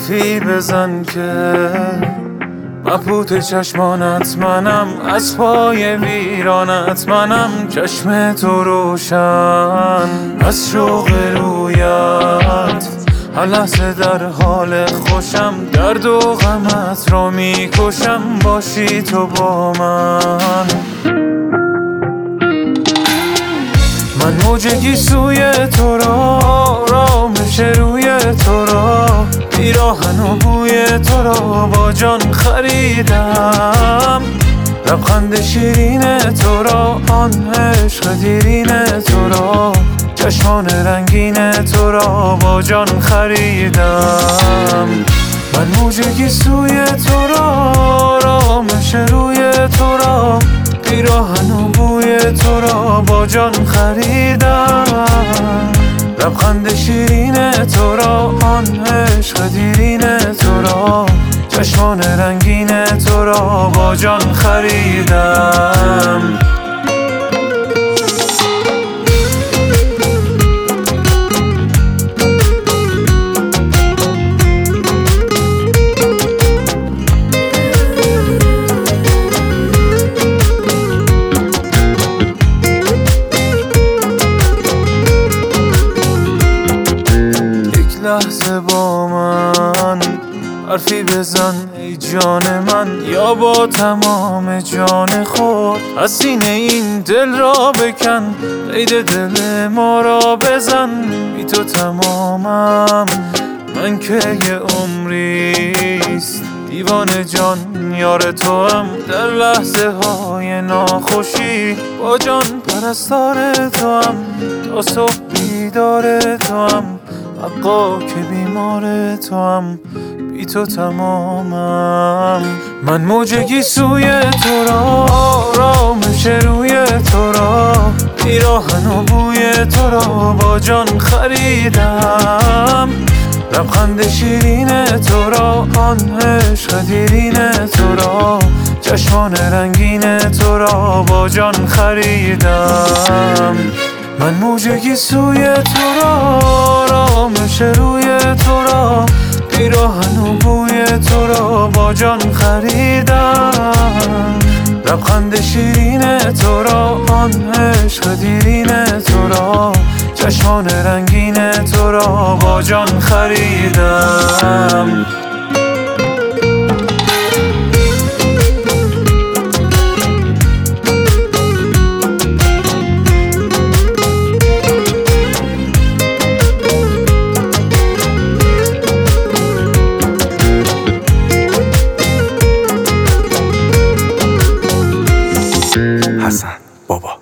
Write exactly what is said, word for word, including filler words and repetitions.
حرفی بزن که مبهوت چشمانت منم، از پای ویرانت منم، چشم تو روشن از شوق رویت، هر لحظه در حال خوشم، درد و غمت رو میکشم باشی تو با من. من موج سوی تو را، آرامش روی تو را، پیراهن و بوی تو را با جان خریدم، لبخند شیرین تو را، آن عشق دیرین تو را، چشمان رنگین تو را با جان خریدم. من موج سوی تو را، آرامش روی تو را، پیراهن و بوی تو را با جان خریدم، لبخند شیرین تو را، آن عشق دیرین تو را، چشمان رنگین تو را با جان خریدم. لحظه با من حرفی بزن ای جان من، یا با تمام جان خود از سینه این دل را بکن، قید دل ما را بزن، بی تو تمامم من که یه عمریست، دیوان جان یار تو هم، در لحظه های ناخوشی با جان پرستار تو هم، تا صبح بیدار تو هم، حقا که بیمار تو هم، بی تو تمامم. من موج سوی تو را، آرامش روی تو را، پیراهن و بوی تو را با جان خریدم، لبخند شیرین تو را، آن عشق دیرین تو را، چشمان رنگین تو را با جان خریدم. من موج سوی تو را، آرامش روی تو را، پیراهن و بوی تو را با جان خریدم، لبخند شیرین تو را، آن عشق دیرین تو را، چشمان رنگین تو را با جان خریدم. حسن بابا.